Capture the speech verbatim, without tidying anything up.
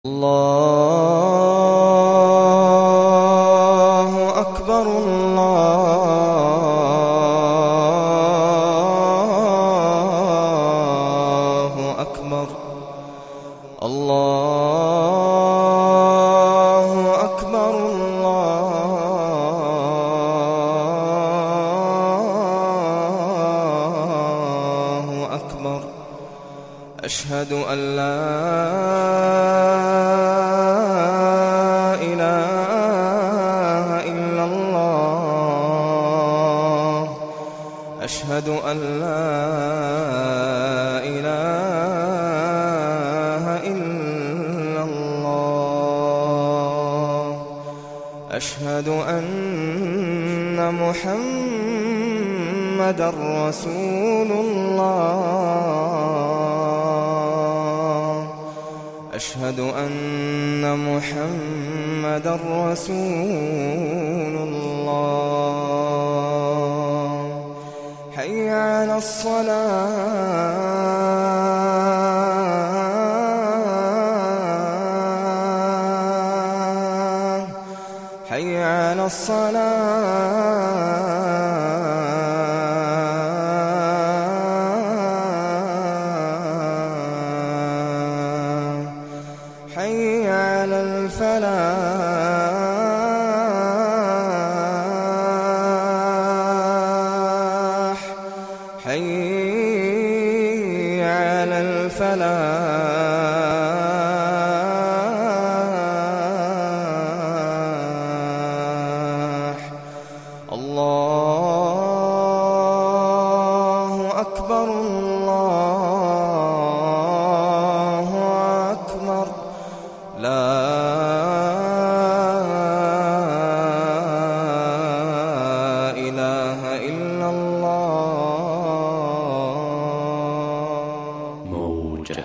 الله أكبر الله أكبر الله أكبر الله أكبر أشهد أن لا أشهد أن لا إله إلا الله أشهد أن محمدًا رسول الله أشهد أن محمدًا رسول الله حي على الصلاة حي على الصلاة حي على الفلاح حي على الفلاح الله أكبر الله أكبر لا